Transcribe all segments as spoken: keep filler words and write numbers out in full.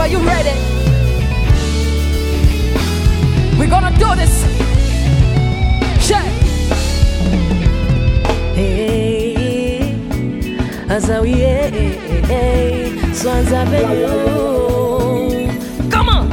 Are you ready? We're gonna do this. Check. Hey, Azawiye, hey, Swanza Avenue. Come on.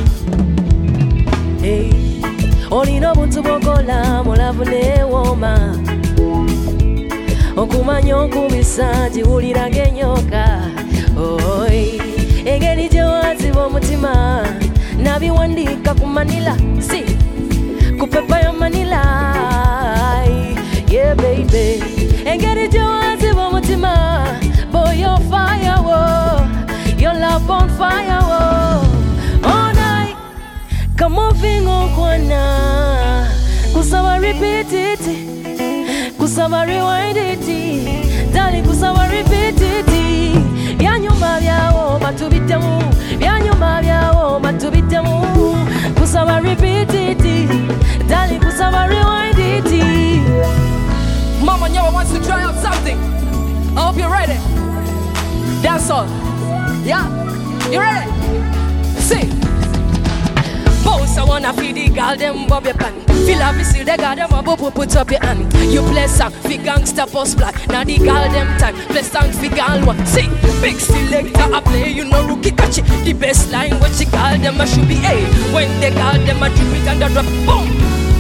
Hey, olino buntu bokola mulavune woma. Okumanya okubisa jiwulira genyoka. Oi, engeri gyewazi b'omutima nabiwandika ku manila. Si, ku pepa ya manila. Yeah, baby. Engeri gyewazi b'omutima. Boy, you're fire, whoa. Your love on fire, whoa. All night, come moving on, kwana. Kusaba repeat it. Kusaba rewind it. Darling, kusaba repeat it. Byanyuma byawo matubitemu. Byanyuma byawo matubitemu. Kusaba repeat it. Darling, kusaba rewind it. Mama Nyawa wants to try out something. I hope you're ready. That's all. Yeah? You ready? Sing. Boss, I wanna feed the girl them bobby pan. Feel like me see the girl them a bubble put up your hand. You play song fi gangsta post black. Now the girl them time. Play song fi girl one. Sing. Big selector a play. You know rookie catch it. The best line what she call them a should be A. When they call them a drip it and a drop. Boom.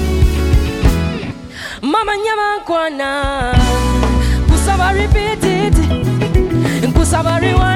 Mama Nyama kwana. Kusaba repeat it. Kusaba rewind.